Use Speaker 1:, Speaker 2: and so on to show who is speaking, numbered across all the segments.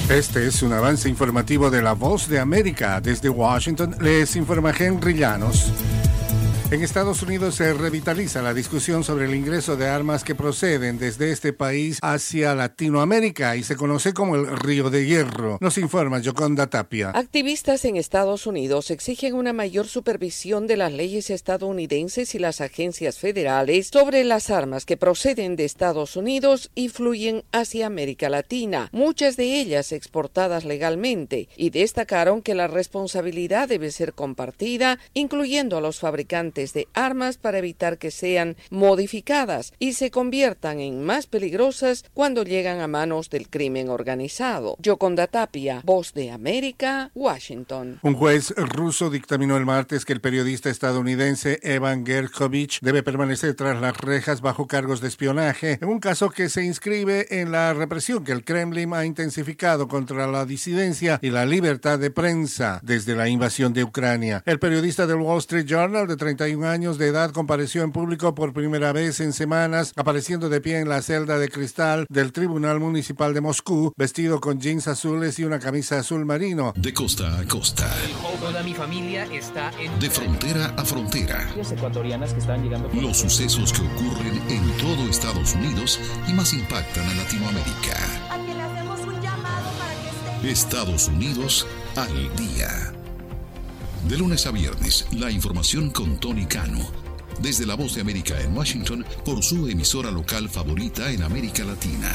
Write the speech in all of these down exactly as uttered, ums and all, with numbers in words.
Speaker 1: Este es un avance informativo de La Voz de América. Desde Washington les informa Henry Llanos. En Estados Unidos se revitaliza la discusión sobre el ingreso de armas que proceden desde este país hacia Latinoamérica y se conoce como el Río de Hierro. Nos informa Yoconda Tapia.
Speaker 2: Activistas en Estados Unidos exigen una mayor supervisión de las leyes estadounidenses y las agencias federales sobre las armas que proceden de Estados Unidos y fluyen hacia América Latina, muchas de ellas exportadas legalmente, y destacaron que la responsabilidad debe ser compartida, incluyendo a los fabricantes de armas para evitar que sean modificadas y se conviertan en más peligrosas cuando llegan a manos del crimen organizado. Yoconda Tapia, Voz de América, Washington.
Speaker 1: Un juez ruso dictaminó el martes que el periodista estadounidense Evan Gershkovich debe permanecer tras las rejas bajo cargos de espionaje en un caso que se inscribe en la represión que el Kremlin ha intensificado contra la disidencia y la libertad de prensa desde la invasión de Ucrania. El periodista del Wall Street Journal de treinta y un años de edad compareció en público por primera vez en semanas, apareciendo de pie en la celda de cristal del Tribunal Municipal de Moscú, vestido con jeans azules y una camisa azul marino.
Speaker 3: De costa a costa.
Speaker 4: Toda mi familia está en...
Speaker 3: De frontera a frontera.
Speaker 4: Ecuatorianas que están llegando...
Speaker 3: Los sucesos que ocurren en todo Estados Unidos y más impactan a Latinoamérica.
Speaker 5: A que le hacemos un llamado para que esté...
Speaker 3: Estados Unidos al día. De lunes a viernes, la información con Tony Cano. Desde La Voz de América en Washington, por su emisora local favorita en América Latina.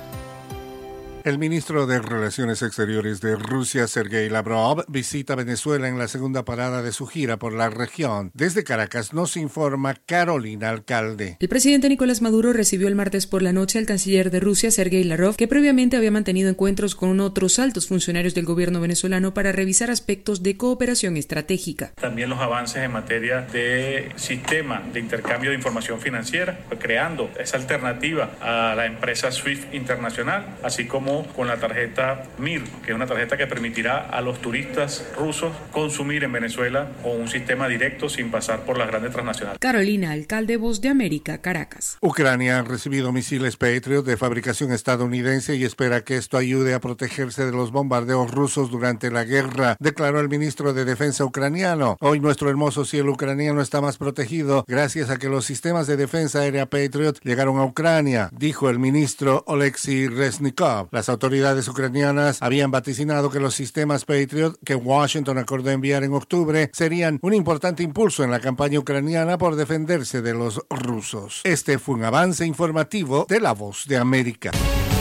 Speaker 1: El ministro de Relaciones Exteriores de Rusia, Sergei Lavrov, visita Venezuela en la segunda parada de su gira por la región. Desde Caracas nos informa Carolina Alcalde.
Speaker 6: El presidente Nicolás Maduro recibió el martes por la noche al canciller de Rusia, Sergei Lavrov, que previamente había mantenido encuentros con otros altos funcionarios del gobierno venezolano para revisar aspectos de cooperación estratégica.
Speaker 7: También los avances en materia de sistema de intercambio de información financiera, creando esa alternativa a la empresa SWIFT internacional, así como con la tarjeta M I R, que es una tarjeta que permitirá a los turistas rusos consumir en Venezuela con un sistema directo sin pasar por las grandes transnacionales.
Speaker 6: Carolina Alcalde, Voz de América, Caracas.
Speaker 1: Ucrania ha recibido misiles Patriot de fabricación estadounidense y espera que esto ayude a protegerse de los bombardeos rusos durante la guerra, declaró el ministro de Defensa ucraniano. Hoy nuestro hermoso cielo ucraniano está más protegido gracias a que los sistemas de defensa aérea Patriot llegaron a Ucrania, dijo el ministro Oleksiy Reznikov. Las autoridades ucranianas habían vaticinado que los sistemas Patriot que Washington acordó enviar en octubre serían un importante impulso en la campaña ucraniana por defenderse de los rusos. Este fue un avance informativo de La Voz de América.